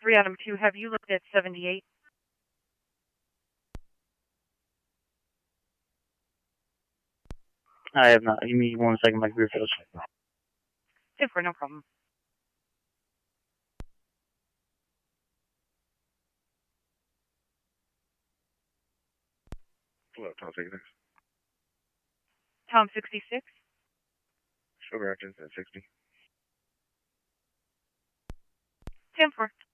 3 Adam 2, have you looked at 78? I have not. Give me 1 second, my computer feels. 10-4, no problem. Hello, Tom 66. Tom 66. Sugar Actions at 60. 10-4.